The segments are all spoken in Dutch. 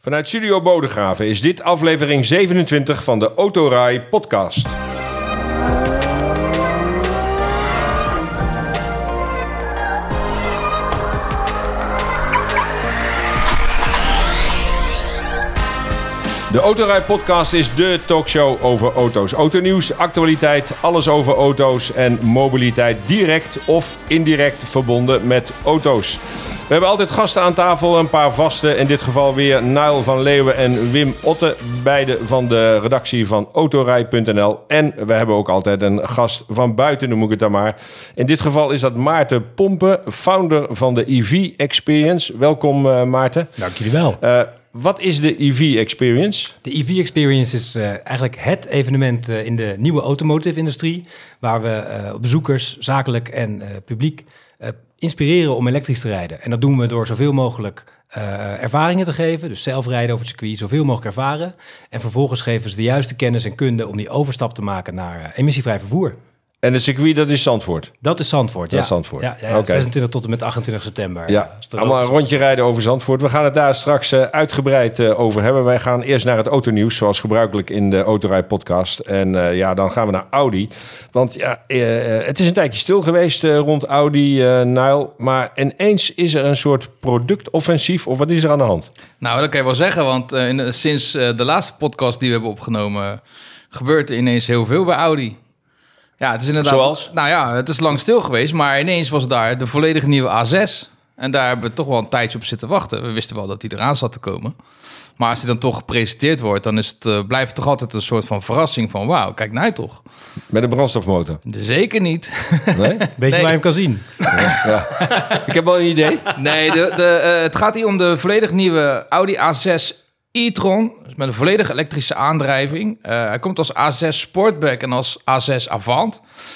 Vanuit Studio Bodegraven is dit aflevering 27 van de Autorij podcast. De Autorij podcast is dé talkshow over auto's. Autonieuws, actualiteit, alles over auto's en mobiliteit direct of indirect verbonden met auto's. We hebben altijd gasten aan tafel, een paar vaste. In dit geval weer Niall van Leeuwen en Wim Otte, beide van de redactie van Autorij.nl. En we hebben ook altijd een gast van buiten, noem ik het dan maar. In dit geval is dat Maarten Pompen, founder van de EV Experience. Welkom Maarten. Dank jullie wel. Wat is de EV Experience? De EV Experience is eigenlijk het evenement in de nieuwe automotive-industrie, waar we bezoekers, zakelijk en publiek inspireren om elektrisch te rijden. En dat doen we door zoveel mogelijk ervaringen te geven, dus zelf rijden over het circuit, zoveel mogelijk ervaren. En vervolgens geven ze de juiste kennis en kunde om die overstap te maken naar emissievrij vervoer. En het circuit, dat is Zandvoort? Dat is Zandvoort, ja. Dat is Zandvoort. Ja, Okay. 26 tot en met 28 september. Ja, allemaal een rondje rijden over Zandvoort. We gaan het daar straks uitgebreid over hebben. Wij gaan eerst naar het autonieuws, zoals gebruikelijk in de Autorij podcast. En dan gaan we naar Audi. Want het is een tijdje stil geweest rond Audi, Niall. Maar ineens is er een soort productoffensief, of wat is er aan de hand? Nou, dat kan je wel zeggen, want sinds de laatste podcast die we hebben opgenomen, gebeurt er ineens heel veel bij Audi. Ja, het is inderdaad. Zoals? Nou ja, het is lang stil geweest, maar ineens was daar de volledige nieuwe A6. En daar hebben we toch wel een tijdje op zitten wachten. We wisten wel dat die eraan zat te komen. Maar als die dan toch gepresenteerd wordt, dan is het, blijft het toch altijd een soort van verrassing van wauw, kijk nou toch. Met een brandstofmotor? Zeker niet. Nee? Beetje waar je hem kan zien. Ja. Ik heb wel een idee. Nee, het gaat hier om de volledig nieuwe Audi A6 e-tron, met een volledig elektrische aandrijving. Hij komt als A6 Sportback en als A6 Avant.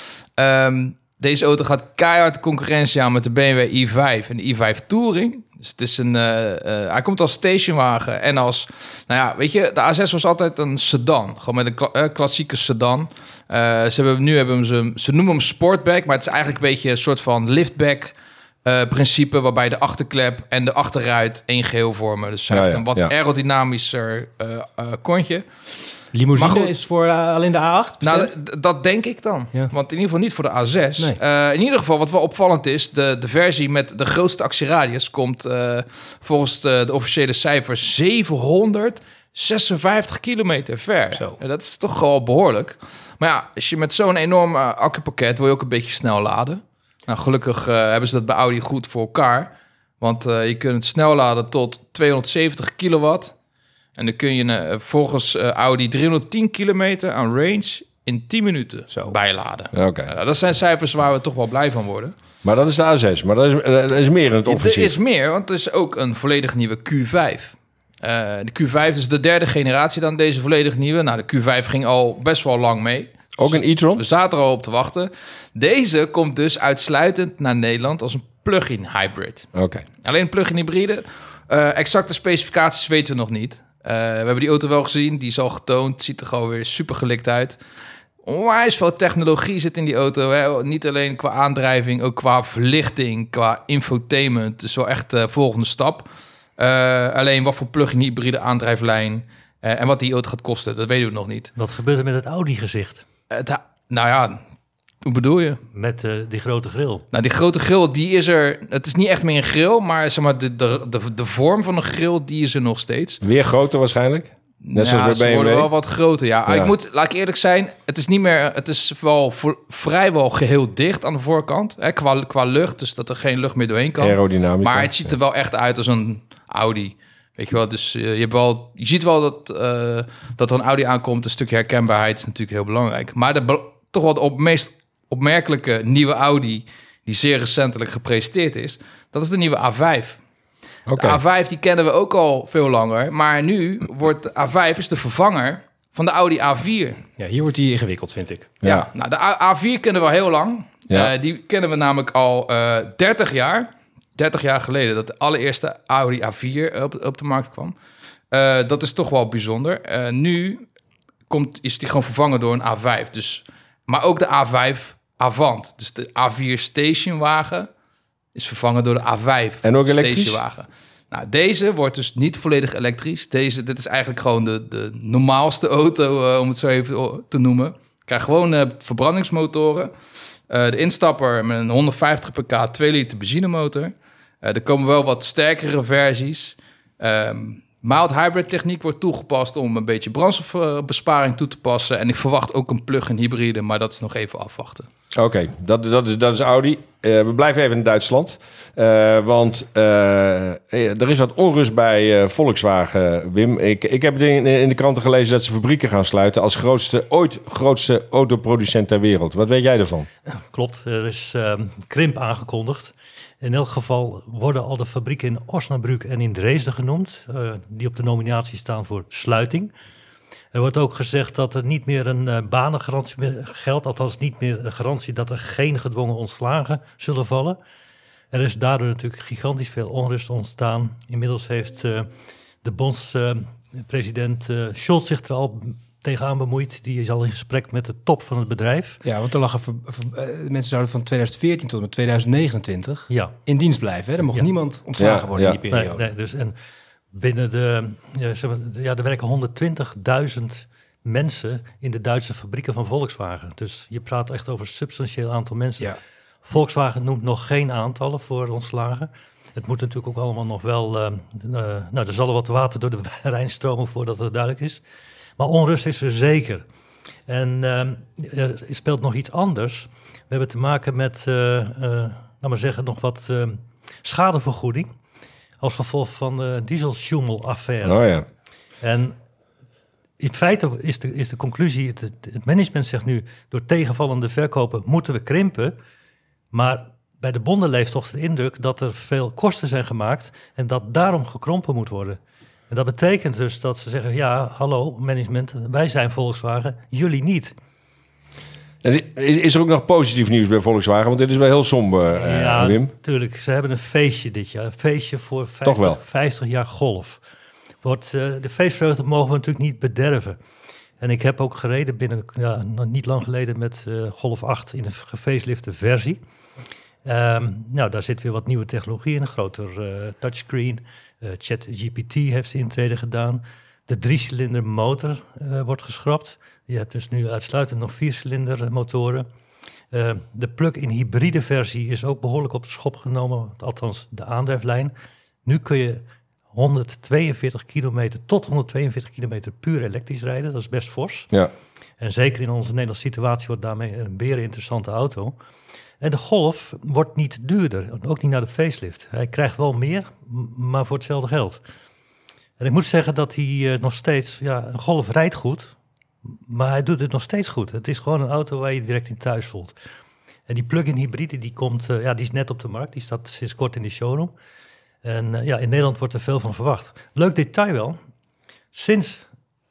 Deze auto gaat keihard concurrentie aan met de BMW i5 en de i5 Touring. Dus het is hij komt als stationwagen en als, weet je, de A6 was altijd een sedan, gewoon met een klassieke sedan. Ze noemen hem Sportback, maar het is eigenlijk een beetje een soort van liftback principe, waarbij de achterklep en de achterruit één geheel vormen. Dus hij heeft een wat aerodynamischer kontje. Limousine is voor alleen de A8 bestemd? Nou, dat denk ik dan. Ja. Want in ieder geval niet voor de A6. Nee. In ieder geval, wat wel opvallend is, de versie met de grootste actieradius komt volgens de officiële cijfers 756 kilometer ver. Zo. Dat is toch wel behoorlijk. Maar ja, als je met zo'n enorm accupakket wil je ook een beetje snel laden. Nou, gelukkig hebben ze dat bij Audi goed voor elkaar. Want je kunt het snel laden tot 270 kilowatt. En dan kun je volgens Audi 310 kilometer aan range in 10 minuten bijladen. Okay. Dat zijn cijfers waar we toch wel blij van worden. Maar dat is de A6. Maar er is meer in het offensief. Er is meer, want er is ook een volledig nieuwe Q5. De Q5 is de derde generatie dan deze volledig nieuwe. Nou, de Q5 ging al best wel lang mee. Ook een e-tron? We zaten er al op te wachten. Deze komt dus uitsluitend naar Nederland als een plug-in hybrid. Okay. Alleen plug-in hybride. Exacte specificaties weten we nog niet. We hebben die auto wel gezien, die is al getoond. Ziet er gewoon weer super gelikt uit. Onwijs veel technologie zit in die auto. Hè? Niet alleen qua aandrijving, ook qua verlichting, qua infotainment. Het is wel echt de volgende stap. Alleen wat voor plug-in hybride aandrijflijn en wat die auto gaat kosten, dat weten we nog niet. Wat gebeurt er met het Audi-gezicht? Hoe bedoel je? Met die grote grill. Nou, die grote grill, die is er. Het is niet echt meer een grill, maar zeg maar de vorm van een grill, die is er nog steeds. Weer groter waarscheinlijk? Net zoals bij BMW. Ze worden wel wat groter, ja. Laat ik eerlijk zijn, het is wel vrijwel geheel dicht aan de voorkant, hè, qua lucht, dus dat er geen lucht meer doorheen kan. Aerodynamica. Maar het ziet er wel echt uit als een Audi. Weet je wel, dus je ziet wel dat er een Audi aankomt. Een stukje herkenbaarheid is natuurlijk heel belangrijk. Maar toch wel de meest opmerkelijke nieuwe Audi die zeer recentelijk gepresenteerd is, dat is de nieuwe A5. Okay. De A5 die kennen we ook al veel langer, maar nu wordt de A5 is de vervanger van de Audi A4. Ja, hier wordt die ingewikkeld, vind ik. Ja. Nou, de A4 kennen we al heel lang. Ja. Die kennen we namelijk al 30 jaar. 30 jaar geleden dat de allereerste Audi A4 op de markt kwam. Dat is toch wel bijzonder. Nu is die gewoon vervangen door een A5. Dus, maar ook de A5 Avant. Dus de A4 stationwagen is vervangen door de A5 en ook elektrisch? stationwagen. Nou, deze wordt dus niet volledig elektrisch. Dit is eigenlijk gewoon de normaalste auto, om het zo even te noemen. Je krijgt gewoon verbrandingsmotoren. De instapper met een 150 pk 2 liter benzinemotor. Er komen wel wat sterkere versies. Mild hybrid techniek wordt toegepast om een beetje brandstofbesparing toe te passen. En ik verwacht ook een plug-in hybride, maar dat is nog even afwachten. Oké, dat is Audi. We blijven even in Duitsland. Want er is wat onrust bij Volkswagen, Wim. Ik heb in de kranten gelezen dat ze fabrieken gaan sluiten als grootste autoproducent ter wereld. Wat weet jij ervan? Klopt, er is krimp aangekondigd. In elk geval worden al de fabrieken in Osnabrück en in Dresden genoemd, die op de nominatie staan voor sluiting. Er wordt ook gezegd dat er niet meer een banengarantie geldt, althans niet meer een garantie dat er geen gedwongen ontslagen zullen vallen. Er is daardoor natuurlijk gigantisch veel onrust ontstaan. Inmiddels heeft de bondspresident Scholz zich er al tegenaan bemoeid. Die is al in gesprek met de top van het bedrijf. Ja, want er lag mensen zouden van 2014 tot en met 2029 in dienst blijven. Hè? Er mocht niemand ontslagen worden in die periode. Nee, dus en binnen er werken 120.000 mensen in de Duitse fabrieken van Volkswagen. Dus je praat echt over een substantieel aantal mensen. Ja. Volkswagen noemt nog geen aantallen voor ontslagen. Het moet natuurlijk ook allemaal nog wel... er zal er wat water door de Rijn stromen voordat het duidelijk is. Maar onrust is er zeker. En er speelt nog iets anders. We hebben te maken met, nog wat schadevergoeding als gevolg van de dieselsjoemel-affaire. Oh ja. En in feite is de conclusie, het management zegt nu, door tegenvallende verkopen moeten we krimpen. Maar bij de bonden leeft toch de indruk dat er veel kosten zijn gemaakt en dat daarom gekrompen moet worden. En dat betekent dus dat ze zeggen, ja, hallo management, wij zijn Volkswagen, jullie niet. Is er ook nog positief nieuws bij Volkswagen? Want dit is wel heel somber, Wim. Ja, natuurlijk. Ze hebben een feestje dit jaar. Een feestje voor 50 jaar Golf. De feestvreugde mogen we natuurlijk niet bederven. En ik heb ook gereden niet lang geleden met Golf 8 in een gefacelifte versie. Daar zit weer wat nieuwe technologie in. Een groter touchscreen. ChatGPT heeft zijn intrede gedaan. De 3-cilinder motor wordt geschrapt. Je hebt dus nu uitsluitend nog 4-cilinder motoren. De plug-in hybride versie is ook behoorlijk op de schop genomen. Althans, de aandrijflijn. Nu kun je 142 kilometer puur elektrisch rijden. Dat is best fors. Ja. En zeker in onze Nederlandse situatie wordt daarmee een beren interessante auto. En de Golf wordt niet duurder, ook niet naar de facelift. Hij krijgt wel meer, maar voor hetzelfde geld. En ik moet zeggen dat hij nog steeds... een Golf rijdt goed, maar hij doet het nog steeds goed. Het is gewoon een auto waar je direct in thuis voelt. En die plug-in hybride, die is net op de markt. Die staat sinds kort in de showroom. En in Nederland wordt er veel van verwacht. Leuk detail wel. Sinds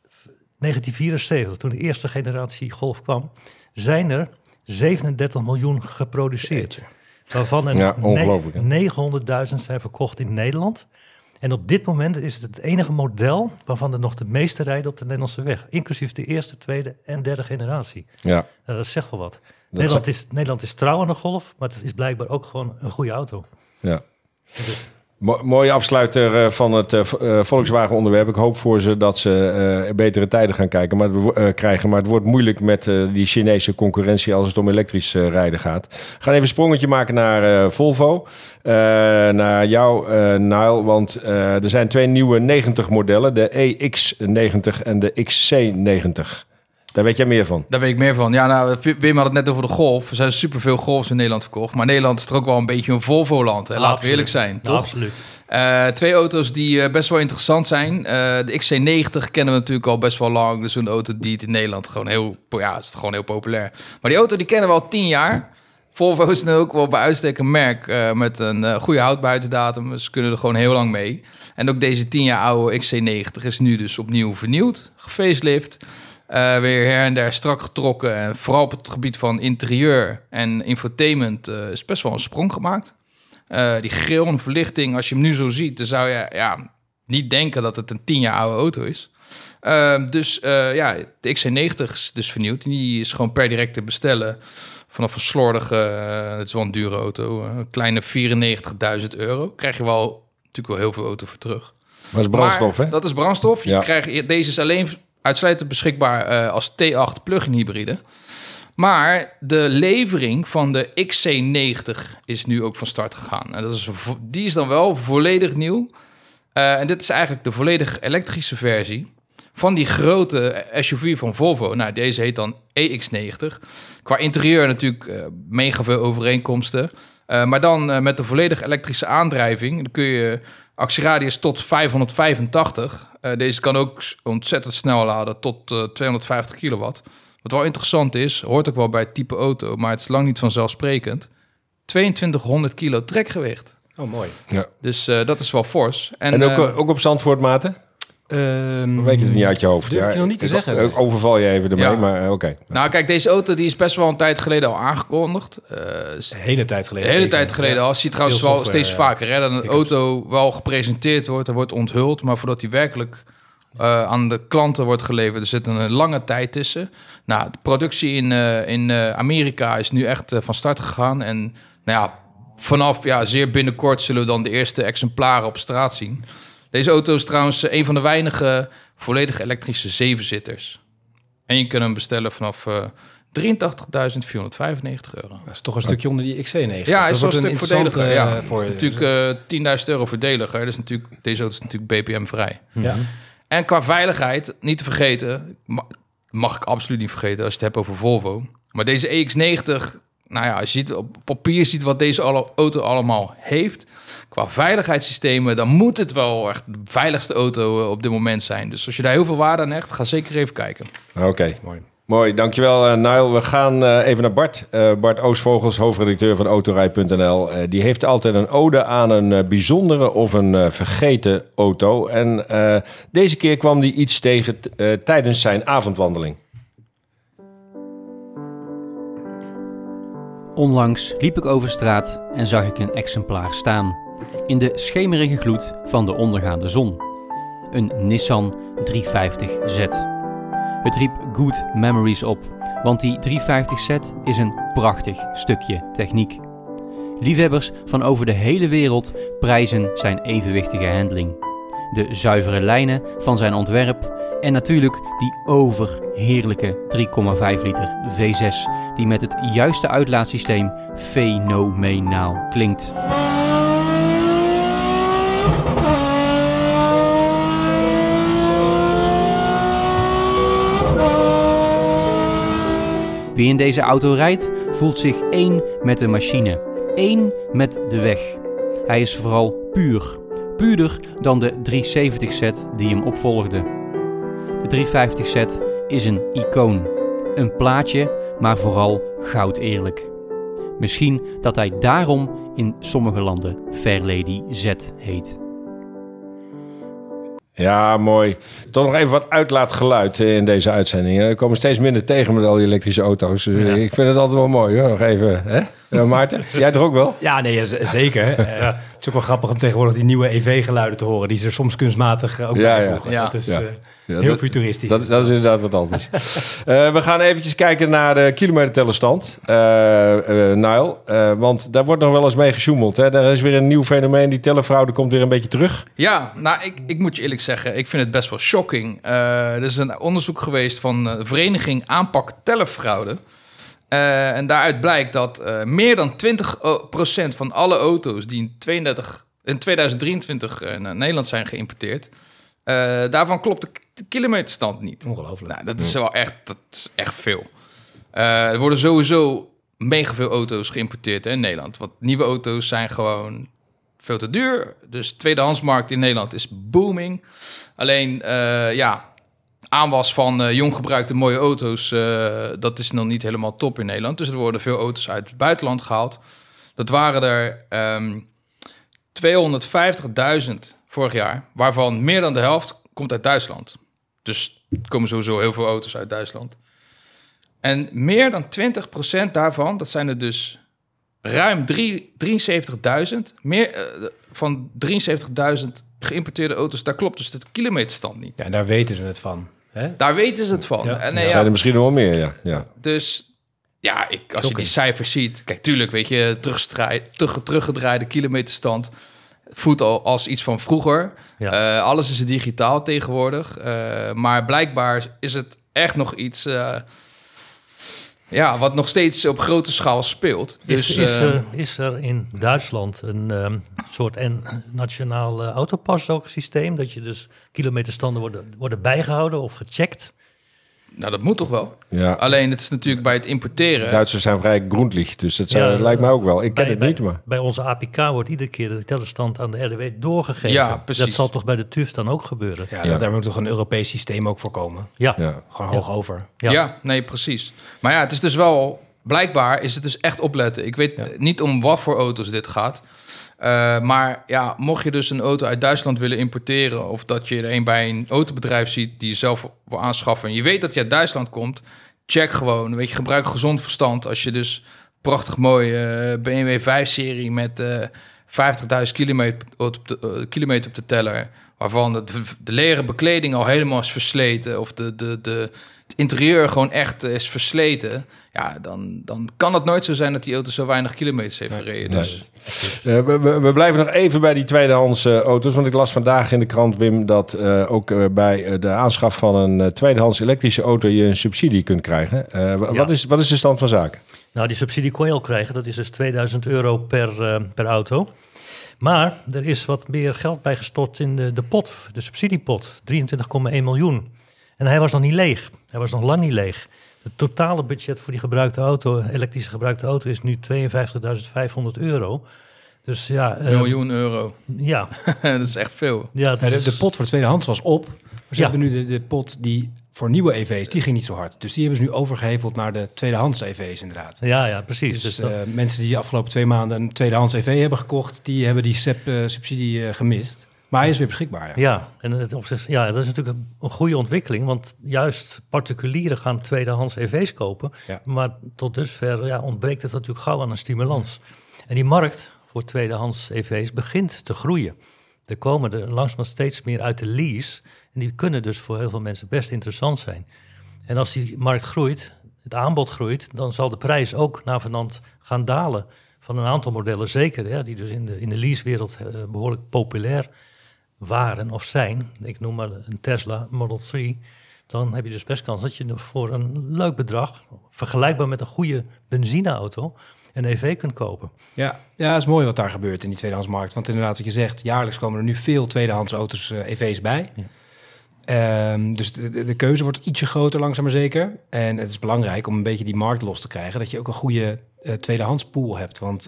1974, toen de eerste generatie Golf kwam, zijn er 37 miljoen geproduceerd. Waarvan er 900.000 zijn verkocht in Nederland. En op dit moment is het enige model waarvan er nog de meeste rijden op de Nederlandse weg. Inclusief de eerste, tweede en derde generatie. Ja. Dat zegt wel wat. Nederland is trouw aan de Golf, maar het is blijkbaar ook gewoon een goede auto. Ja. Mooie afsluiter van het Volkswagen-onderwerp. Ik hoop voor ze dat ze betere tijden gaan krijgen. Maar het wordt moeilijk met die Chinese concurrentie als het om elektrisch rijden gaat. We gaan even een sprongetje maken naar Volvo. Naar jou, Nile. Want er zijn 2 nieuwe 90-modellen. De EX90 en de XC90. Daar weet jij meer van? Daar weet ik meer van. Ja, Wim had het net over de Golf. Er zijn superveel Golfs in Nederland verkocht. Maar Nederland is er ook wel een beetje een Volvo-land. Laten we eerlijk zijn, toch? Absoluut. 2 auto's die best wel interessant zijn. De XC90 kennen we natuurlijk al best wel lang. Dus een auto die het in Nederland gewoon heel populair. Maar die auto die kennen we al 10 jaar. Volvo is nu ook wel bij uitstek een merk met een goede houdbaarheidsdatum. Dus ze kunnen er gewoon heel lang mee. En ook deze 10 jaar oude XC90 is nu dus opnieuw vernieuwd. Gefacelift. Weer her en der strak getrokken. En vooral op het gebied van interieur en infotainment is best wel een sprong gemaakt. Die grill en verlichting, als je hem nu zo ziet, dan zou je niet denken dat het een 10 jaar oude auto is. De XC90 is dus vernieuwd. Die is gewoon per direct te bestellen. Vanaf een slordige, het is wel een dure auto, een kleine €94.000. Krijg je wel natuurlijk wel heel veel auto voor terug. Maar dat is brandstof, hè? Dat is brandstof. Deze is alleen uitsluitend beschikbaar als T8 plug-in hybride. Maar de levering van de XC90 is nu ook van start gegaan. En die is dan wel volledig nieuw. En dit is eigenlijk de volledig elektrische versie van die grote SUV van Volvo. Nou, deze heet dan EX90. Qua interieur natuurlijk mega veel overeenkomsten. Maar dan met de volledig elektrische aandrijving. Dan kun je actieradius tot 585. Deze kan ook ontzettend snel laden tot 250 kilowatt. Wat wel interessant is, hoort ook wel bij het type auto, maar het is lang niet vanzelfsprekend. 2200 kilo trekgewicht. Oh, mooi. Ja. Dus dat is wel fors. En ook op Zandvoort, Maarten? Weet je het niet uit je hoofd? Durf je nog niet te zeggen. Overval je even ermee, maar oké. Nou, kijk, deze auto die is best wel een tijd geleden al aangekondigd. De hele tijd geleden. De hele tijd geleden al. Zie je trouwens wel steeds vaker. Hè, dat een auto wel gepresenteerd wordt, er wordt onthuld, maar voordat die werkelijk aan de klanten wordt geleverd, er zit een lange tijd tussen. Nou, de productie in Amerika is nu echt van start gegaan. En nou ja, vanaf zeer binnenkort zullen we dan de eerste exemplaren op straat zien. Deze auto is trouwens een van de weinige volledig elektrische 7-zitters. En je kunt hem bestellen vanaf €83.495. Dat is toch een stukje onder die XC90. Ja, hij is wel een stuk voordeliger. Ja, voor is natuurlijk €10.000 voordeliger. Dus deze auto is natuurlijk BPM-vrij. Ja. En qua veiligheid, niet te vergeten, mag ik absoluut niet vergeten als je het hebt over Volvo. Maar deze EX90, nou ja, als je op papier ziet wat deze auto allemaal heeft, qua veiligheidssystemen, dan moet het wel echt de veiligste auto op dit moment zijn. Dus als je daar heel veel waarde aan hecht, ga zeker even kijken. Oké. Mooi, dankjewel Niall. We gaan even naar Bart. Bart Oostvogels, hoofdredacteur van Autorij.nl. Die heeft altijd een ode aan een bijzondere of een vergeten auto. En deze keer kwam hij iets tegen tijdens zijn avondwandeling. Onlangs liep ik over straat en zag ik een exemplaar staan. In de schemerige gloed van de ondergaande zon. Een Nissan 350Z. Het riep good memories op, want die 350Z is een prachtig stukje techniek. Liefhebbers van over de hele wereld prijzen zijn evenwichtige handling. De zuivere lijnen van zijn ontwerp en natuurlijk die overheerlijke 3,5 liter V6 die met het juiste uitlaatsysteem fenomenaal klinkt. Wie in deze auto rijdt, voelt zich één met de machine, één met de weg. Hij is vooral puur, puurder dan de 370Z die hem opvolgde. De 350Z is een icoon, een plaatje, maar vooral goud eerlijk. Misschien dat hij daarom in sommige landen Fairlady Z heet. Ja, mooi. Toch nog even wat uitlaatgeluid in deze uitzending. Er komen steeds minder tegen met al die elektrische auto's. Ja. Ik vind het altijd wel mooi, hoor. Nog even, hè? Ja, Maarten, jij toch ook wel? Ja, nee, zeker. Het is ook wel grappig om tegenwoordig die nieuwe EV-geluiden te horen, die ze soms kunstmatig ook bijvoegen. Ja. Dat is heel futuristisch. Dat is inderdaad wat anders. We gaan eventjes kijken naar de kilometertellerstand, Niall. Want daar wordt nog wel eens mee gesjoemeld. Hè? Daar is weer een nieuw fenomeen. Die tellerfraude komt weer een beetje terug. Ja, nou, ik moet je eerlijk zeggen, ik vind het best wel shocking. Er is een onderzoek geweest van de Vereniging Aanpak Tellerfraude. En daaruit blijkt dat meer dan 20% van alle auto's die in 2023 naar Nederland zijn geïmporteerd, daarvan klopt de kilometerstand niet. Ongelooflijk. Nou, dat is echt veel. Er worden sowieso mega veel auto's geïmporteerd in Nederland. Want nieuwe auto's zijn gewoon veel te duur. Dus de tweedehandsmarkt in Nederland is booming. Alleen, aanwas van jong gebruikte mooie auto's, dat is nog niet helemaal top in Nederland. Dus er worden veel auto's uit het buitenland gehaald. Dat waren er 250.000 vorig jaar, waarvan meer dan de helft komt uit Duitsland. Dus er komen sowieso heel veel auto's uit Duitsland. En meer dan 20% daarvan, dat zijn er dus ruim 73.000. Meer van 73.000 geïmporteerde auto's, daar klopt dus de kilometerstand niet. Ja, en daar weten ze het van. Hè? Daar weten ze het van. Ja. En, Er zijn er misschien nog wel meer, ja. Dus ja, als je die cijfers ziet, kijk, tuurlijk, weet je, teruggedraaide kilometerstand. voelt al als iets van vroeger. Ja. Alles is digitaal tegenwoordig. Maar blijkbaar is het echt nog iets... wat nog steeds op grote schaal speelt. Dus, is er in Duitsland een soort nationaal autopassysteem... dat je dus kilometerstanden worden bijgehouden of gecheckt? Nou, dat moet toch wel? Ja. Alleen het is natuurlijk bij het importeren... Duitsers zijn vrij groenlicht, dus dat lijkt mij ook wel. Ik ken het niet, maar... Bij onze APK wordt iedere keer de tellerstand aan de RDW doorgegeven. Ja, precies. Dat zal toch bij de TÜV dan ook gebeuren? Ja, daar moet toch een Europees systeem ook voor komen? Ja. Gewoon hoog over. Ja, nee, precies. Maar ja, het is dus wel... Blijkbaar is het dus echt opletten. Ik weet niet om wat voor auto's dit gaat... maar ja, mocht je dus een auto uit Duitsland willen importeren... of dat je er een bij een autobedrijf ziet die je zelf wil aanschaffen... en je weet dat je uit Duitsland komt, check gewoon. Weet je, gebruik gezond verstand. Als je dus prachtig mooie BMW 5-serie met 50.000 kilometer op de teller... waarvan de leren bekleding al helemaal is versleten... of het interieur gewoon echt is versleten... ja, dan kan het nooit zo zijn dat die auto zo weinig kilometers heeft gereden. Dus. We blijven nog even bij die tweedehands auto's. Want ik las vandaag in de krant, Wim, dat ook bij de aanschaf van een tweedehands elektrische auto je een subsidie kunt krijgen. Wat is de stand van zaken? Nou, die subsidie kon je al krijgen. Dat is dus €2000 per auto. Maar er is wat meer geld bijgestort in de pot, de subsidiepot. 23,1 miljoen. En hij was nog niet leeg. Hij was nog lang niet leeg. Het totale budget voor die elektrische gebruikte auto, is nu €52.500. Dus ja... miljoen euro. Ja. Dat is echt veel. Ja, de pot voor de tweedehands was op. Maar ze hebben nu de pot die voor nieuwe EV's, die ging niet zo hard. Dus die hebben ze nu overgeheveld naar de tweedehands EV's inderdaad. Ja, precies. Dus mensen die de afgelopen 2 maanden een tweedehands EV hebben gekocht, die hebben die subsidie gemist. Maar hij is weer beschikbaar. Ja, en dat is natuurlijk een goede ontwikkeling. Want juist particulieren gaan tweedehands EV's kopen. Ja. Maar tot dusver ontbreekt het natuurlijk gauw aan een stimulans. En die markt voor tweedehands EV's begint te groeien. Er komen er langzaam steeds meer uit de lease. En die kunnen dus voor heel veel mensen best interessant zijn. En als die markt groeit, het aanbod groeit, dan zal de prijs ook navenant gaan dalen. Van een aantal modellen zeker, die dus in de leasewereld behoorlijk populair waren of zijn. Ik noem maar een Tesla Model 3. Dan heb je dus best kans dat je voor een leuk bedrag, vergelijkbaar met een goede benzineauto, een EV kunt kopen. Ja, dat is mooi wat daar gebeurt in die tweedehandsmarkt. Want inderdaad, wat je zegt, jaarlijks komen er nu veel tweedehands auto's, EV's bij. Ja. Dus de keuze wordt ietsje groter, langzaam maar zeker. En het is belangrijk om een beetje die markt los te krijgen, dat je ook een goede tweedehands pool hebt. Want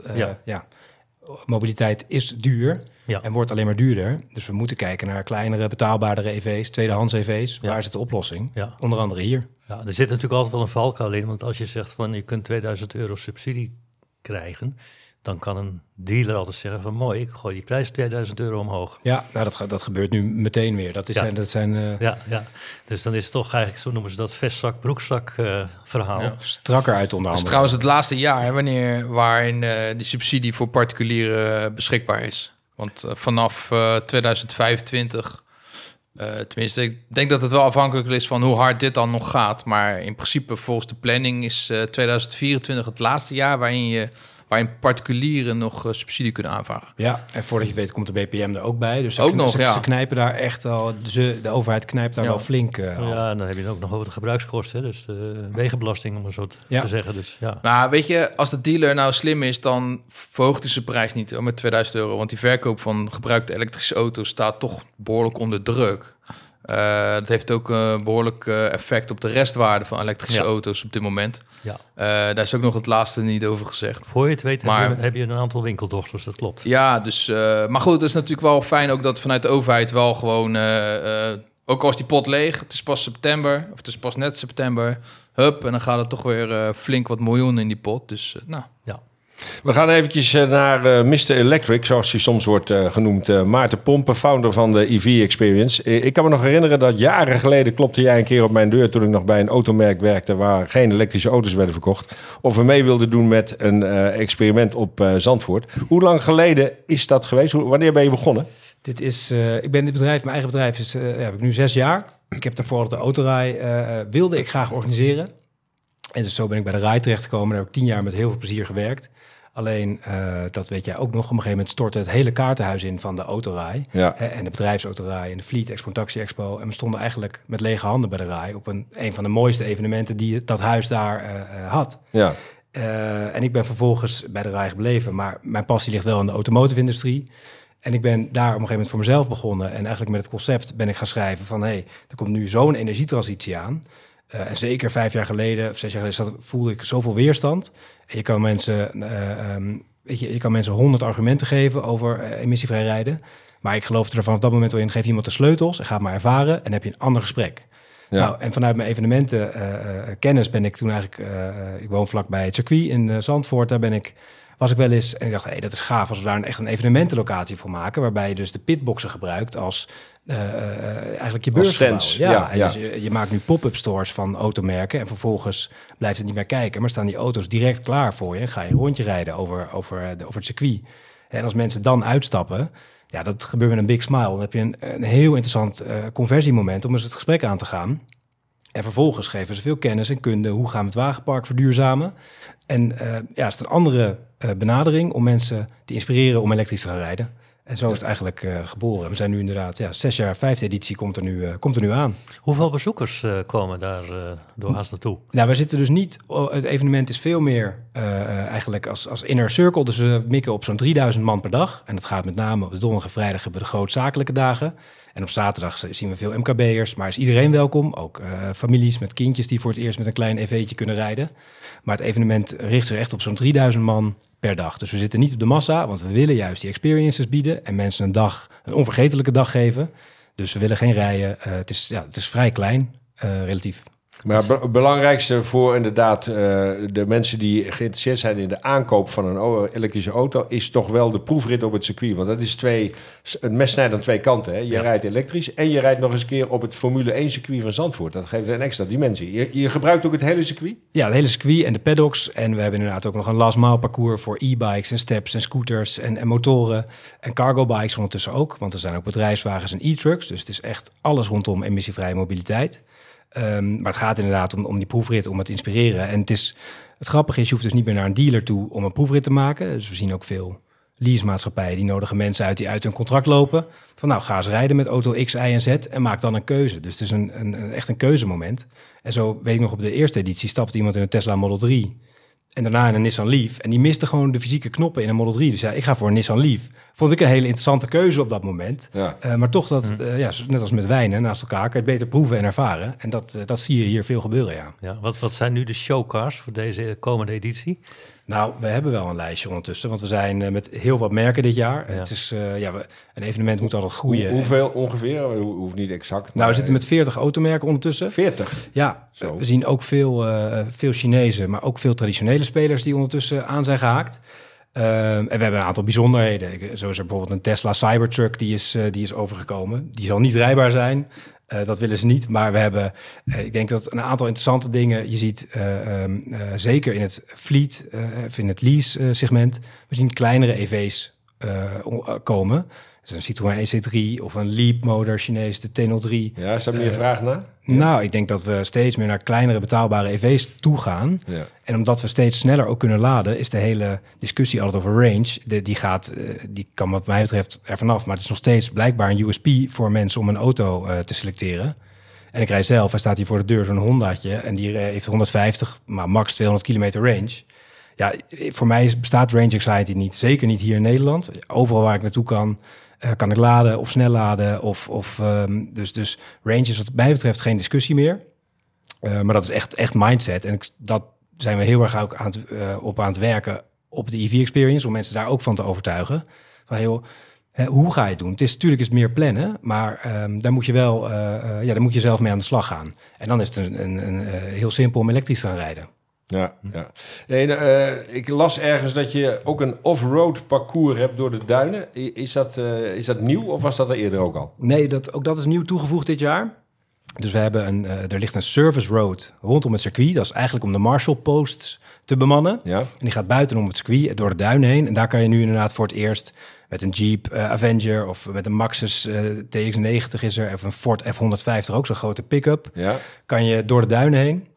mobiliteit is duur en wordt alleen maar duurder. Dus we moeten kijken naar kleinere, betaalbaardere EV's, tweedehands EV's. Waar zit de oplossing? Ja. Onder andere hier. Ja, er zit natuurlijk altijd wel een valkuil in. Want als je zegt van je kunt €2000 subsidie krijgen, dan kan een dealer altijd zeggen van mooi, ik gooi die prijs €2000 omhoog. Ja, nou dat gebeurt nu meteen weer. Dat zijn Dus dan is het toch eigenlijk, zo noemen ze dat, vestzak, broekzak verhaal. Ja. Strakker uit onder andere. Dat is trouwens het laatste jaar waarin die subsidie voor particulieren beschikbaar is. Want vanaf 2025, tenminste, ik denk dat het wel afhankelijk is van hoe hard dit dan nog gaat. Maar in principe volgens de planning is 2024 het laatste jaar waarin particulieren nog subsidie kunnen aanvragen. Ja, en voordat je het weet komt de BPM er ook bij. Dus ze knijpen daar echt al, de overheid knijpt daar wel flink Ja, en dan heb je ook nog over de gebruikskosten, dus de wegenbelasting om het zo te zeggen. Dus, ja. Nou, weet je, als de dealer nou slim is, dan verhoogt hij zijn prijs niet met €2000. Want die verkoop van gebruikte elektrische auto's staat toch behoorlijk onder druk. Dat heeft ook een behoorlijk effect op de restwaarde van elektrische auto's op dit moment. Ja. Daar is ook nog het laatste niet over gezegd. Voor je het weet heb je een aantal winkeldochters, dat klopt. Ja, dus, maar goed, het is natuurlijk wel fijn ook dat vanuit de overheid wel gewoon, ook al is die pot leeg, het is pas september, of het is pas net september, en dan gaat het toch weer flink wat miljoenen in die pot. Dus, Ja. We gaan eventjes naar Mr. Electric, zoals hij soms wordt genoemd. Maarten Pompen, founder van de EV Experience. Ik kan me nog herinneren dat jaren geleden klopte jij een keer op mijn deur toen ik nog bij een automerk werkte waar geen elektrische auto's werden verkocht. Of we mee wilden doen met een experiment op Zandvoort. Hoe lang geleden is dat geweest? Wanneer ben je begonnen? Dit is, ik ben dit bedrijf, mijn eigen bedrijf, heb ik nu 6 jaar. Ik heb daarvoor de autorij wilde ik graag organiseren. En dus zo ben ik bij de RAI terechtgekomen. Daar heb ik 10 jaar met heel veel plezier gewerkt. Alleen, dat weet jij ook nog, op een gegeven moment stortte het hele kaartenhuis in van de autorij. Ja. En de bedrijfsautorij en de Fleet Expo, Taxi Expo. En we stonden eigenlijk met lege handen bij de RAI op een van de mooiste evenementen die dat huis daar had. Ja. En ik ben vervolgens bij de RAI gebleven, maar mijn passie ligt wel in de automotive-industrie. En ik ben daar op een gegeven moment voor mezelf begonnen. En eigenlijk met het concept ben ik gaan schrijven van... er komt nu zo'n energietransitie aan. En zeker 5 jaar geleden of 6 jaar geleden voelde ik zoveel weerstand. En je kan mensen, je kan mensen 100 argumenten geven over emissievrij rijden. Maar ik geloof er vanaf dat moment al in, geef iemand de sleutels en ga het maar ervaren. En dan heb je een ander gesprek. Ja. Nou, en vanuit mijn evenementen kennis ben ik toen eigenlijk... ik woon vlakbij het circuit in Zandvoort. Daar was ik wel eens en ik dacht, dat is gaaf als we daar echt een evenementenlocatie voor maken, waarbij je dus de pitboxen gebruikt als eigenlijk je beursgebouw. Dus je maakt nu pop-up stores van automerken en vervolgens blijft het niet meer kijken, maar staan die auto's direct klaar voor je en ga je een rondje rijden over het circuit. En als mensen dan uitstappen, dat gebeurt met een big smile. Dan heb je een heel interessant conversiemoment om eens het gesprek aan te gaan. En vervolgens geven ze veel kennis en kunde. Hoe gaan we het wagenpark verduurzamen? En is het een andere benadering om mensen te inspireren om elektrisch te gaan rijden. En zo is het eigenlijk geboren. We zijn nu inderdaad 6 jaar, 5e editie komt er nu aan. Hoeveel bezoekers komen daar door Haast naartoe? Nou, we zitten dus niet... Het evenement is veel meer eigenlijk als inner circle. Dus we mikken op zo'n 3000 man per dag. En dat gaat met name op de donderdag en vrijdag hebben we de grootzakelijke dagen. En op zaterdag zien we veel MKB'ers, maar is iedereen welkom. Ook families met kindjes die voor het eerst met een klein EV'tje kunnen rijden. Maar het evenement richt zich echt op zo'n 3000 man per dag. Dus we zitten niet op de massa, want we willen juist die experiences bieden en mensen een onvergetelijke dag geven. Dus we willen geen rijen. Het is vrij klein, relatief. Maar het belangrijkste voor inderdaad de mensen die geïnteresseerd zijn in de aankoop van een elektrische auto is toch wel de proefrit op het circuit. Want dat is een mes snijdt aan 2 kanten. Hè? Je rijdt elektrisch en je rijdt nog eens een keer op het Formule 1 circuit van Zandvoort. Dat geeft een extra dimensie. Je gebruikt ook het hele circuit? Ja, het hele circuit en de paddocks. En we hebben inderdaad ook nog een last mile parcours voor e-bikes en steps en scooters en motoren. En cargo bikes ondertussen ook. Want er zijn ook bedrijfswagens en e-trucks. Dus het is echt alles rondom emissievrije mobiliteit. Maar het gaat inderdaad om die proefrit, om het te inspireren. En het grappige is, je hoeft dus niet meer naar een dealer toe om een proefrit te maken. Dus we zien ook veel leasemaatschappijen die nodigen mensen uit die uit hun contract lopen. Van ga eens rijden met auto X, Y en Z en maak dan een keuze. Dus het is echt een keuzemoment. En zo weet ik nog, op de eerste editie stapte iemand in een Tesla Model 3... en daarna in een Nissan Leaf. En die miste gewoon de fysieke knoppen in een Model 3. Dus ik ga voor een Nissan Leaf. Vond ik een hele interessante keuze op dat moment. Ja. Maar toch net als met wijnen naast elkaar, kan je het beter proeven en ervaren. En dat zie je hier veel gebeuren, ja. Wat zijn nu de showcars voor deze komende editie? Nou, we hebben wel een lijstje ondertussen, want we zijn met heel wat merken dit jaar. Ja. Het is, een evenement moet altijd groeien. Hoeveel ongeveer? Hoeft niet exact. Nou, we zitten met 40 automerken ondertussen. 40? Ja, zo. We zien ook veel Chinezen, maar ook veel traditionele spelers die ondertussen aan zijn gehaakt. En we hebben een aantal bijzonderheden. Zo is er bijvoorbeeld een Tesla Cybertruck die is overgekomen. Die zal niet rijbaar zijn. Dat willen ze niet. Maar we hebben, ik denk dat een aantal interessante dingen. Je ziet zeker in het fleet, of in het lease segment. We zien kleinere EV's komen. Dus een Citroën EC3 of een Leap motor Chinees, de T03. Ja, is daar meer vraag naar? Ja. Nou, ik denk dat we steeds meer naar kleinere betaalbare EV's toe gaan. Ja. En omdat we steeds sneller ook kunnen laden, is de hele discussie altijd over range. Die kan wat mij betreft er vanaf. Maar het is nog steeds blijkbaar een USP voor mensen om een auto te selecteren. En ik rij zelf, hij staat hier voor de deur, zo'n Hondaatje. En die heeft 150, maar max 200 kilometer range. Ja, voor mij bestaat range anxiety niet. Zeker niet hier in Nederland. Overal waar ik naartoe kan ik laden of snel laden. Dus range is wat mij betreft geen discussie meer. Maar dat is echt mindset. En dat zijn we heel erg ook aan het werken op de EV-experience. Om mensen daar ook van te overtuigen. Van, hoe ga je het doen? Natuurlijk is het meer plannen. Maar daar moet je wel daar moet je zelf mee aan de slag gaan. En dan is het heel simpel om elektrisch te gaan rijden. Ja. Ik las ergens dat je ook een off-road parcours hebt door de duinen. Is dat nieuw of was dat er eerder ook al? Nee, dat is nieuw toegevoegd dit jaar. Dus we hebben er ligt een service road rondom het circuit. Dat is eigenlijk om de Marshall Posts te bemannen. Ja. En die gaat buitenom het circuit door de duinen heen. En daar kan je nu inderdaad voor het eerst met een Jeep Avenger of met een Maxus TX90 is er, of een Ford F150 ook, zo'n grote pick-up. Ja. Kan je door de duinen heen.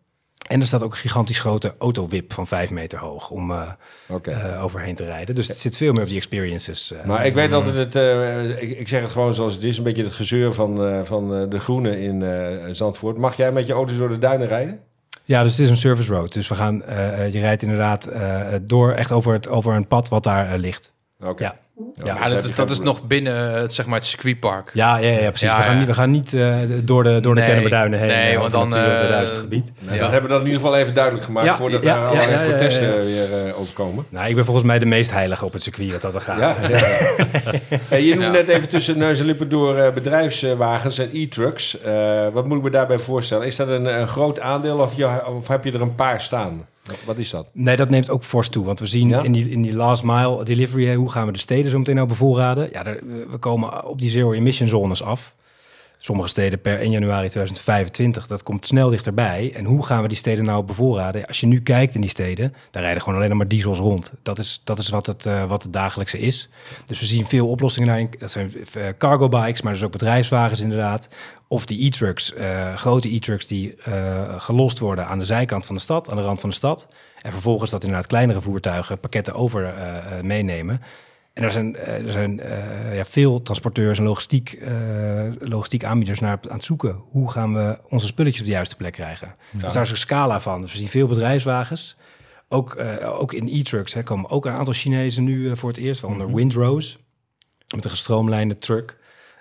En er staat ook een gigantisch grote autowip van 5 meter hoog om overheen te rijden. Dus het zit veel meer op die experiences. Maar ik weet dat ik zeg het gewoon zoals het is, een beetje het gezeur van de groenen in Zandvoort. Mag jij met je auto's door de duinen rijden? Ja, dus het is een service road. Dus je rijdt inderdaad door echt over een pad wat daar ligt. Oké. Ja. Ja, dat is nog binnen het circuitpark. Ja, precies. We gaan niet door de Kennemerduinen heen. Nee, want dan... het gebied. Dan hebben we dat in ieder geval even duidelijk gemaakt... voordat er allerlei protesten weer opkomen. Nou, ik ben volgens mij de meest heilige op het circuit wat dat er gaat. Ja. Hey, je noemde net even tussen neus en lippen door bedrijfswagens en e-trucks. Wat moet ik me daarbij voorstellen? Is dat een groot aandeel of heb je er een paar staan? Wat is dat? Nee, dat neemt ook fors toe. Want we zien in die last mile delivery... hoe gaan we de steden zo meteen nou bevoorraden? Ja, we komen op die zero-emission zones af. Sommige steden per 1 januari 2025. Dat komt snel dichterbij. En hoe gaan we die steden nou bevoorraden? Als je nu kijkt in die steden... daar rijden gewoon alleen maar diesels rond. Dat is wat het dagelijkse is. Dus we zien veel oplossingen daarin. Dat zijn cargo bikes, maar dus ook bedrijfswagens inderdaad... Of die e-trucks, grote e-trucks die gelost worden aan de zijkant van de stad, aan de rand van de stad. En vervolgens dat inderdaad kleinere voertuigen pakketten over meenemen. En er zijn veel transporteurs en logistiek aanbieders naar aan het zoeken. Hoe gaan we onze spulletjes op de juiste plek krijgen? Ja. Dus daar is een scala van. Dus we zien veel bedrijfswagens. Ook in e-trucks komen ook een aantal Chinezen nu voor het eerst. Waaronder Windrose, met een gestroomlijnde truck.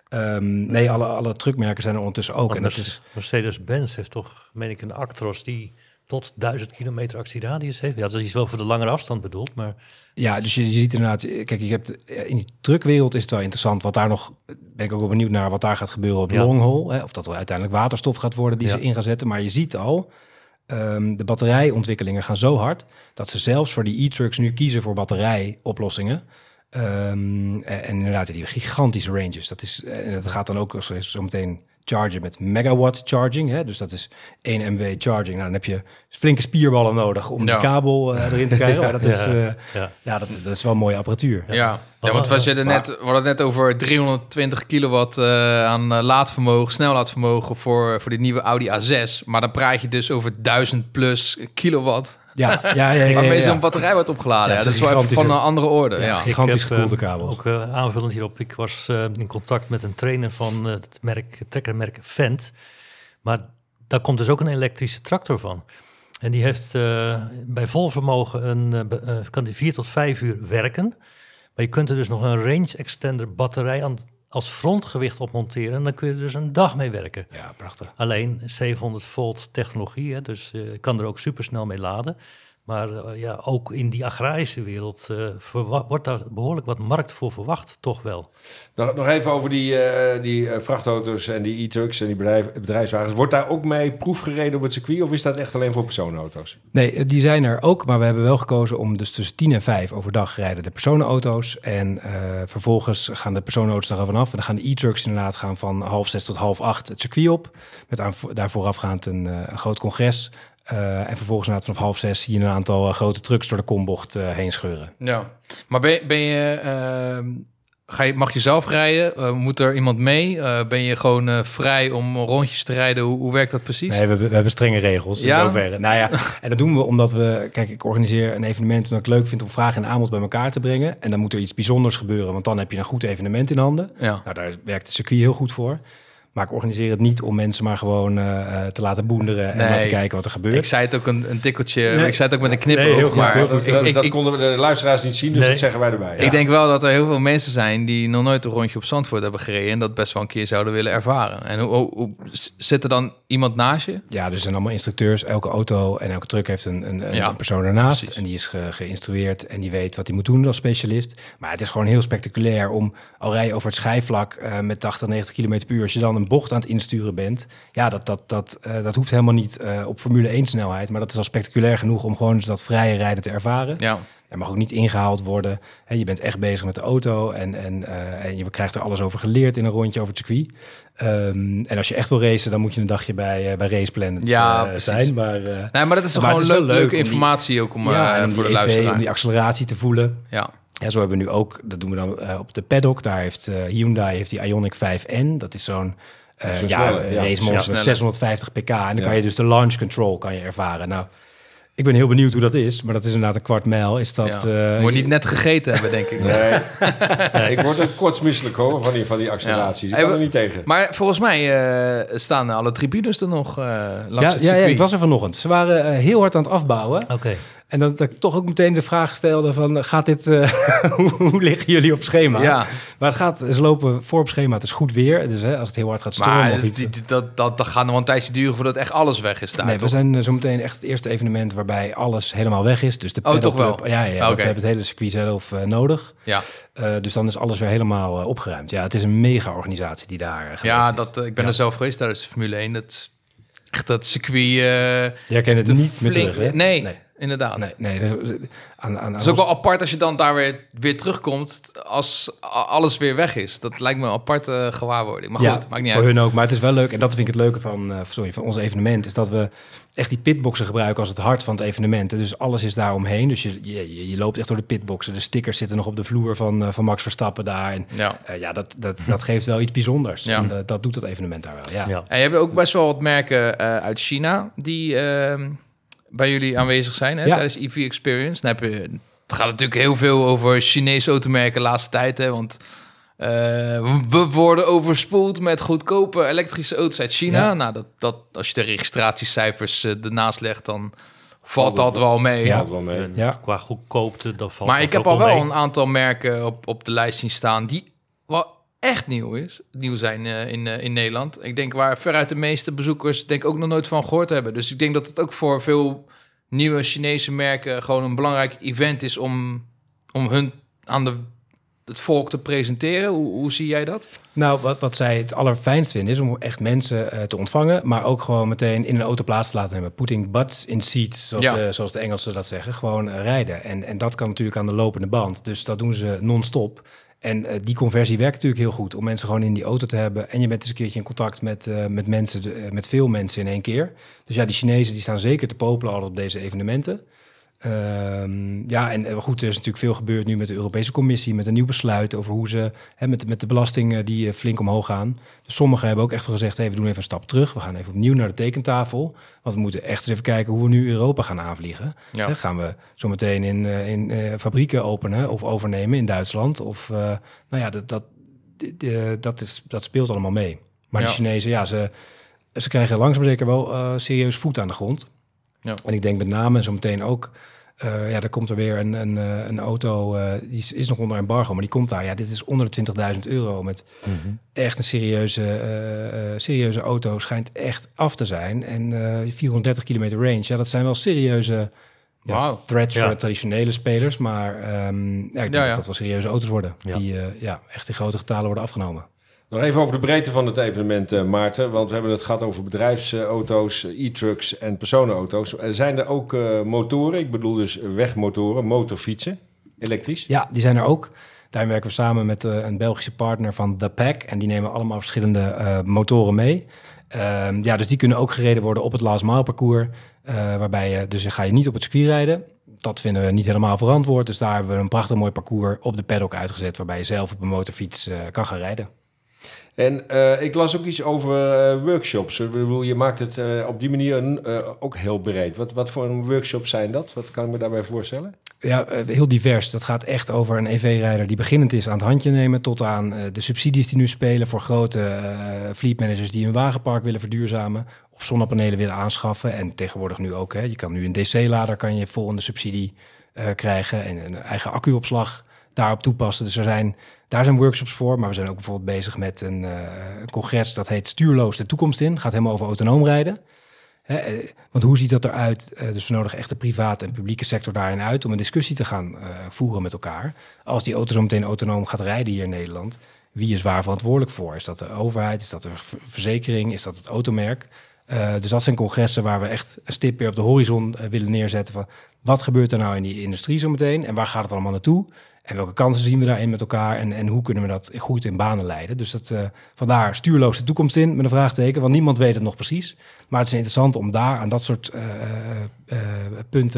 Alle truckmerken zijn er ondertussen ook. En dat is... Mercedes-Benz heeft toch, meen ik, een Actros die tot 1000 kilometer actieradius heeft. Ja, dat is wel voor de langere afstand bedoeld, maar... Ja, dus je ziet inderdaad... Kijk, in die truckwereld is het wel interessant. Wat daar nog... Ben ik ook wel benieuwd naar wat daar gaat gebeuren op long haul. Hè, of dat er uiteindelijk waterstof gaat worden die ze in gaan zetten. Maar je ziet al... de batterijontwikkelingen gaan zo hard... dat ze zelfs voor die e-trucks nu kiezen voor batterijoplossingen... en inderdaad, die gigantische ranges. Dat gaat dan ook zo meteen chargen met megawatt charging. Hè? Dus dat is 1 MW charging. Nou, dan heb je flinke spierballen nodig om die kabel erin te krijgen. Maar dat is wel een mooie apparatuur. Ja, want we hadden net over 320 kilowatt aan snellaadvermogen voor die nieuwe Audi A6. Maar dan praat je dus over 1000 plus kilowatt. Waarmee zo'n batterij wordt opgeladen. Ja, dat is wel even van een andere orde. Gigantisch gekoelde kabel. Ook aanvullend hierop. Ik was in contact met een trainer van het trekkermerk Fendt. Maar daar komt dus ook een elektrische tractor van. En die heeft bij vol vermogen kan die 4 tot 5 uur werken. Maar je kunt er dus nog een range extender batterij als frontgewicht op monteren. En dan kun je er dus een dag mee werken. Ja, prachtig. Alleen 700 volt technologie, hè, dus je kan er ook supersnel mee laden. Maar ook in die agrarische wereld wordt daar behoorlijk wat markt voor verwacht, toch wel. Nog even over die vrachtauto's en die e-trucks en die bedrijfswagens. Wordt daar ook mee proefgereden op het circuit of is dat echt alleen voor personenauto's? Nee, die zijn er ook, maar we hebben wel gekozen om dus tussen 10 en 5 overdag rijden de personenauto's. En vervolgens gaan de personenauto's er vanaf. En dan gaan de e-trucks inderdaad gaan van 5:30 tot 7:30 het circuit op. Met daar voorafgaand een groot congres. En vervolgens inderdaad vanaf 5:30 zie je een aantal grote trucks door de kombocht heen scheuren. Ja, maar mag je zelf rijden? Moet er iemand mee? Ben je gewoon vrij om rondjes te rijden? Hoe werkt dat precies? Nee, we hebben strenge regels in zoverre. Nou ja, en dat doen we omdat ik organiseer een evenement omdat ik het leuk vind om vraag en aanbod bij elkaar te brengen. En dan moet er iets bijzonders gebeuren, want dan heb je een goed evenement in handen. Ja. Nou, daar werkt het circuit heel goed voor. Maar ik organiseer het niet om mensen maar gewoon te laten boenderen en maar te kijken wat er gebeurt. Ik zei het ook een tikkeltje, ik zei het ook met een knipoog. Heel goed. Dat konden we de luisteraars niet zien, dus dat zeggen wij erbij. Ja. Ik denk wel dat er heel veel mensen zijn die nog nooit een rondje op Zandvoort hebben gereden en dat best wel een keer zouden willen ervaren. En hoe zit er dan iemand naast je? Ja, dus er zijn allemaal instructeurs. Elke auto en elke truck heeft een persoon ernaast. Precies. En die is geïnstrueerd en die weet wat hij moet doen als specialist. Maar het is gewoon heel spectaculair om al rij je over het schijfvlak met 80, 90 km per uur. Als je dan een bocht aan het insturen bent. Ja, dat hoeft helemaal niet op Formule 1 snelheid. Maar dat is al spectaculair genoeg om gewoon dat vrije rijden te ervaren. Ja. Er mag ook niet ingehaald worden. Je bent echt bezig met de auto en je krijgt er alles over geleerd in een rondje over het circuit. En als je echt wil racen, dan moet je een dagje bij Race Planet zijn. Maar dat is gewoon leuke informatie ook om voor de luisteraar. Om die acceleratie te voelen. Ja. Ja, zo hebben we nu ook, dat doen we dan op de paddock. Daar heeft Hyundai die Ioniq 5N. Dat is zo'n race monster 650 pk. En dan kan je dus de launch control ervaren. Nou, ik ben heel benieuwd hoe dat is, maar dat is inderdaad een kwart mijl. Is dat? Moet niet net gegeten hebben, denk ik. Nee. Ik word ook kortsmisselijk hoor van die acceleraties. Ik kan er niet tegen. Maar volgens mij staan alle tribunes er nog langs het circuit. Ja, ik was er vanochtend. Ze waren heel hard aan het afbouwen. Oké. En dat ik toch ook meteen de vraag stelde van, gaat dit, hoe liggen jullie op schema? Ja. Maar ze lopen voor op schema, het is goed weer. Dus als het heel hard gaat stormen of iets. Dat gaat nog een tijdje duren voordat echt alles weg is daar, Nee, toch? we zijn zo meteen echt het eerste evenement waarbij alles helemaal weg is. Dus de toch wel? Ja, want we hebben het hele circuit zelf nodig. Ja. Dus dan is alles weer helemaal opgeruimd. Ja, het is een mega organisatie die daar geweest is. Ik ben er zelf geweest tijdens de Formule 1. Dat circuit... Jij kent het niet meer terug, hè? Nee. Inderdaad. Nee. Het is ook wel apart als je dan daar weer terugkomt als alles weer weg is. Dat lijkt me een aparte gewaarwording. Maar goed, maakt niet voor uit. hun ook. Maar het is wel leuk. En dat vind ik het leuke van ons evenement. Is dat we echt die pitboxen gebruiken als het hart van het evenement. Dus alles is daar omheen. Dus je loopt echt door de pitboxen. De stickers zitten nog op de vloer van Max Verstappen daar. En dat geeft wel iets bijzonders. Ja. En dat doet dat evenement daar wel. Ja. En je hebt ook best wel wat merken uit China die... bij jullie aanwezig zijn tijdens EV Experience. Dan heb je, het gaat natuurlijk heel veel over Chinese automerken de laatste tijd. Hè, want we worden overspoeld met goedkope elektrische auto's uit China. Ja. Nou, dat als je de registratiecijfers ernaast legt, dan valt dat wel mee. Ja, wel mee. Ja. Qua goedkoopte, dan valt maar dat ik heb ook al wel mee. een aantal merken op de lijst zien staan die wel echt nieuw zijn in Nederland. Ik denk waar veruit de meeste bezoekers denk ook nog nooit van gehoord hebben. Dus ik denk dat het ook voor veel nieuwe Chinese merken gewoon een belangrijk event is om hun aan het volk te presenteren. Hoe zie jij dat? Nou, wat zij het allerfijnst vinden is om echt mensen te ontvangen, maar ook gewoon meteen in een auto plaats te laten nemen. Putting butts in seats, zoals de Engelsen dat zeggen. Gewoon rijden. En dat kan natuurlijk aan de lopende band. Dus dat doen ze non-stop. En die conversie werkt natuurlijk heel goed om mensen gewoon in die auto te hebben. En je bent dus een keertje in contact met mensen, met veel mensen in één keer. Dus ja, die Chinezen die staan zeker te popelen altijd op deze evenementen. En goed, er is natuurlijk veel gebeurd nu met de Europese Commissie, met een nieuw besluit over hoe ze, met de belastingen die flink omhoog gaan. Dus sommigen hebben ook echt wel gezegd, we doen even een stap terug. We gaan even opnieuw naar de tekentafel. Want we moeten echt eens even kijken hoe we nu Europa gaan aanvliegen. Ja. Gaan we zo meteen in fabrieken openen of overnemen in Duitsland? Of, dat speelt allemaal mee. Maar de Chinezen, ze krijgen langzaam zeker wel serieus voet aan de grond. Ja. En ik denk met name zo meteen ook... er komt er weer een auto, die is nog onder embargo, maar die komt daar. Ja, dit is onder de €20.000 met echt een serieuze auto. Schijnt echt af te zijn. En 430 kilometer range, dat zijn wel serieuze threats voor de traditionele spelers. Maar ik denk dat dat wel serieuze auto's worden. Ja. Die echt in grote getalen worden afgenomen. Nog even over de breedte van het evenement, Maarten. Want we hebben het gehad over bedrijfsauto's, e-trucks en personenauto's. Zijn er ook motoren? Ik bedoel dus wegmotoren, motorfietsen, elektrisch? Ja, die zijn er ook. Daarin werken we samen met een Belgische partner van The Pack. En die nemen allemaal verschillende motoren mee. Dus die kunnen ook gereden worden op het last mile parcours. Waarbij ga je niet op het circuit rijden. Dat vinden we niet helemaal verantwoord. Dus daar hebben we een prachtig mooi parcours op de paddock uitgezet. Waarbij je zelf op een motorfiets kan gaan rijden. En ik las ook iets over workshops. Ik bedoel, je maakt het op die manier ook heel breed. Wat voor workshops zijn dat? Wat kan ik me daarbij voorstellen? Ja, heel divers. Dat gaat echt over een EV-rijder die beginnend is aan het handje nemen... tot aan de subsidies die nu spelen voor grote fleetmanagers... die hun wagenpark willen verduurzamen of zonnepanelen willen aanschaffen. En tegenwoordig nu ook. Je kan nu een DC-lader volgende subsidie krijgen... en een eigen accuopslag daarop toepassen. Dus daar zijn workshops voor, maar we zijn ook bijvoorbeeld bezig met een congres dat heet Stuurloos de toekomst in. Gaat helemaal over autonoom rijden. Want hoe ziet dat eruit? Dus we nodigen echt de private en publieke sector daarin uit om een discussie te gaan voeren met elkaar. Als die auto zo meteen autonoom gaat rijden hier in Nederland, wie is waar verantwoordelijk voor? Is dat de overheid? Is dat de verzekering? Is dat het automerk? Dus dat zijn congressen waar we echt een stip weer op de horizon willen neerzetten van wat gebeurt er nou in die industrie zo meteen en waar gaat het allemaal naartoe? En welke kansen zien we daarin met elkaar en hoe kunnen we dat goed in banen leiden? Dus vandaar stuurloos de toekomst in met een vraagteken, want niemand weet het nog precies. Maar het is interessant om daar aan dat soort punten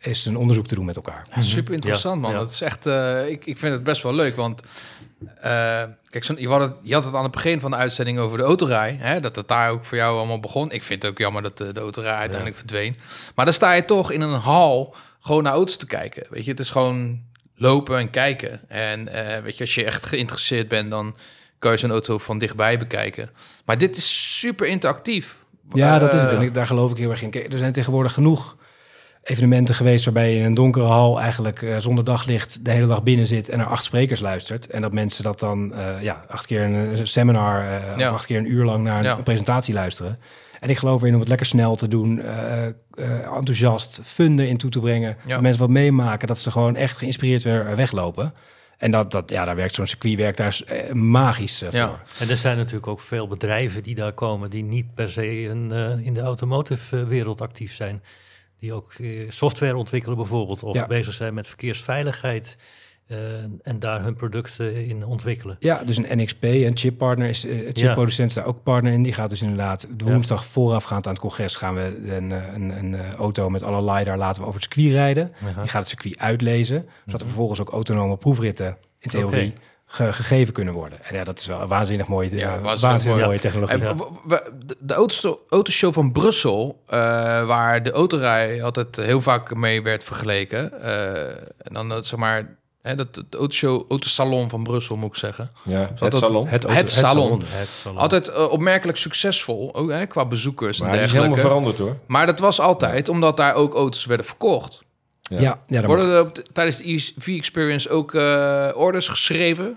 is een onderzoek te doen met elkaar. Ja, super interessant, man. Dat is echt, ik vind het best wel leuk, want kijk, je had het aan het begin van de uitzending over de autorij, hè, dat het daar ook voor jou allemaal begon. Ik vind het ook jammer dat de autorij uiteindelijk verdween. Maar dan sta je toch in een hal gewoon naar auto's te kijken. Weet je, het is gewoon lopen en kijken. En weet je, als je echt geïnteresseerd bent, dan kan je zo'n auto van dichtbij bekijken. Maar dit is super interactief. Ja, dat is het. En daar geloof ik heel erg in. Er zijn tegenwoordig genoeg evenementen geweest waarbij je in een donkere hal eigenlijk zonder daglicht de hele dag binnen zit en er 8 sprekers luistert. En dat mensen dat dan 8 keer een seminar of 8 keer een uur lang naar een presentatie luisteren. En ik geloof erin om het lekker snel te doen, enthousiast, fun erin toe te brengen. Dat mensen wat meemaken, dat ze gewoon echt geïnspireerd weer weglopen. En daar werkt zo'n circuit daar magisch voor. En er zijn natuurlijk ook veel bedrijven die daar komen die niet per se in de automotive wereld actief zijn. Die ook software ontwikkelen bijvoorbeeld, of bezig zijn met verkeersveiligheid en daar hun producten in ontwikkelen. Ja, dus een NXP, een chippartner, chipproducent is daar ook partner in. Die gaat dus inderdaad woensdag voorafgaand aan het congres gaan we een auto met alle LiDAR laten we over het circuit rijden. Die gaat het circuit uitlezen, zodat er vervolgens ook autonome proefritten in theorie gegeven kunnen worden. En dat is wel een waanzinnig mooie, mooie technologie. De autoshow van Brussel, waar de autorij altijd heel vaak mee werd vergeleken. En dan zeg maar het autosalon van Brussel, moet ik zeggen. Ja, het salon. Het salon. Altijd opmerkelijk succesvol, ook qua bezoekers en dergelijke. Het is helemaal veranderd, hoor. Maar dat was altijd omdat daar ook auto's werden verkocht. Worden er tijdens de EV-experience ook orders geschreven?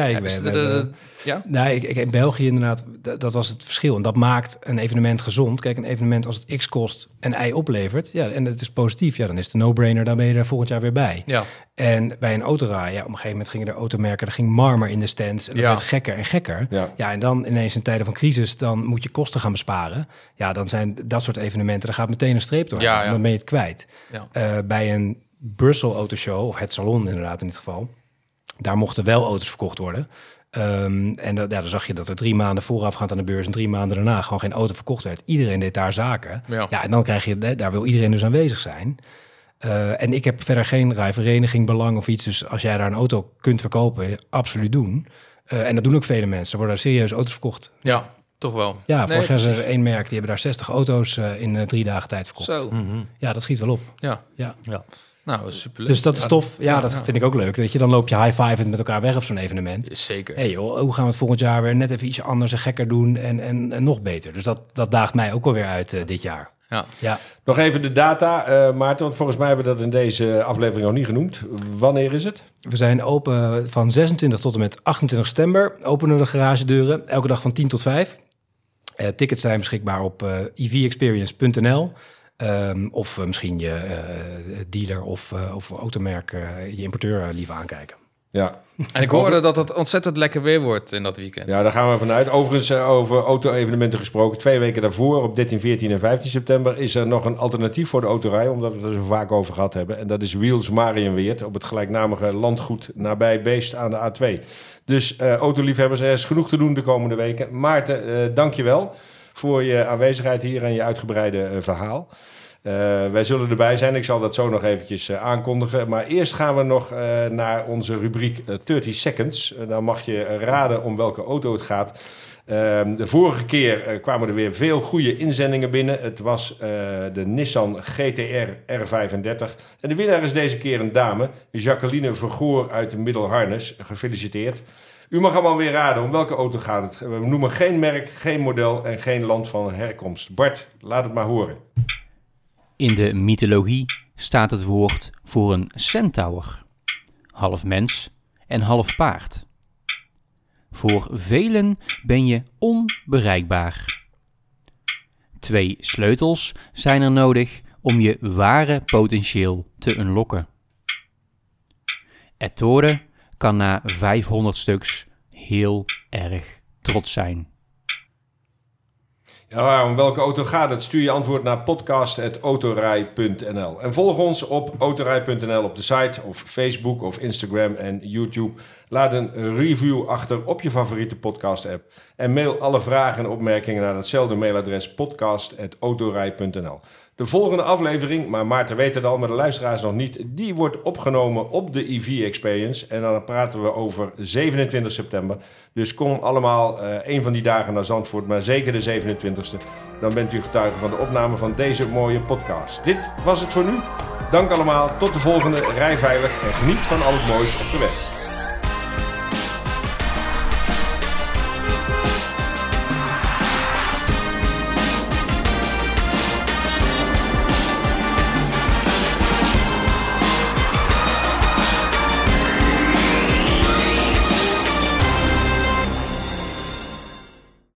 In België inderdaad, dat was het verschil. En dat maakt een evenement gezond. Kijk, een evenement als het X kost en Y oplevert, en het is positief, dan is het een no-brainer, dan ben je er volgend jaar weer bij. Ja. En bij een autorij, op een gegeven moment gingen er automerken, er ging marmer in de stands en dat werd gekker en gekker. Ja, en dan ineens in tijden van crisis, dan moet je kosten gaan besparen. Ja, dan zijn dat soort evenementen, daar gaat meteen een streep door. Dan ben je het kwijt. Ja. Bij een Brussel Autoshow, of het salon inderdaad in dit geval, daar mochten wel auto's verkocht worden. Dan zag je dat er 3 maanden voorafgaand aan de beurs en 3 maanden daarna gewoon geen auto verkocht werd. Iedereen deed daar zaken. Ja, en dan krijg je, daar wil iedereen dus aanwezig zijn. En ik heb verder geen rijvereniging, belang of iets. Dus als jij daar een auto kunt verkopen, absoluut doen. En dat doen ook vele mensen. Er worden daar serieus auto's verkocht. Ja, toch wel. Ja, vorig jaar is er 1 merk, die hebben daar 60 auto's in 3 dagen tijd verkocht. Zo. Mm-hmm. Ja, dat schiet wel op. Ja. Nou, super leuk. Dus dat is tof. Dat vind ik ook leuk. Weet je, dan loop je high-fivend met elkaar weg op zo'n evenement. Zeker. Hey joh, hoe gaan we het volgend jaar weer net even iets anders en gekker doen en nog beter. Dus dat daagt mij ook wel weer uit dit jaar. Ja. Nog even de data, Maarten, want volgens mij hebben we dat in deze aflevering nog niet genoemd. Wanneer is het? We zijn open van 26 tot en met 28 september. Openen de garagedeuren, elke dag van 10 tot 5. Tickets zijn beschikbaar op evexperience.nl. Of misschien je dealer of automerk, je importeur liever aankijken. Ja. En ik hoorde dat het ontzettend lekker weer wordt in dat weekend. Ja, daar gaan we vanuit. Overigens, over auto-evenementen gesproken. 2 weken daarvoor, op 13, 14 en 15 september... is er nog een alternatief voor de autorij, omdat we het er zo vaak over gehad hebben. En dat is Wheels Mariënweerd, op het gelijknamige landgoed nabij Beest aan de A2. Dus autoliefhebbers, er is genoeg te doen de komende weken. Maarten, dank je wel voor je aanwezigheid hier en je uitgebreide verhaal. Wij zullen erbij zijn. Ik zal dat zo nog eventjes aankondigen. Maar eerst gaan we nog naar onze rubriek 30 Seconds. Dan mag je raden om welke auto het gaat. De vorige keer kwamen er weer veel goede inzendingen binnen. Het was de Nissan GT-R R35. En de winnaar is deze keer een dame, Jacqueline Vergoor uit de Middelharnis. Gefeliciteerd. U mag allemaal weer raden om welke auto gaat het. We noemen geen merk, geen model en geen land van herkomst. Bart, laat het maar horen. In de mythologie staat het woord voor een centaur, half mens en half paard. Voor velen ben je onbereikbaar. 2 sleutels zijn er nodig om je ware potentieel te unlocken. Ettore kan na 500 stuks heel erg trots zijn. Ja, om welke auto gaat het? Stuur je antwoord naar podcast@autorij.nl. En volg ons op autorij.nl op de site of Facebook of Instagram en YouTube. Laat een review achter op je favoriete podcast-app. En mail alle vragen en opmerkingen naar hetzelfde mailadres podcast@autorij.nl. De volgende aflevering, maar Maarten weet het al, maar de luisteraars nog niet, die wordt opgenomen op de EV Experience. En dan praten we over 27 september. Dus kom allemaal een van die dagen naar Zandvoort, maar zeker de 27e. Dan bent u getuige van de opname van deze mooie podcast. Dit was het voor nu. Dank allemaal, tot de volgende. Rij veilig en geniet van al het moois op de weg.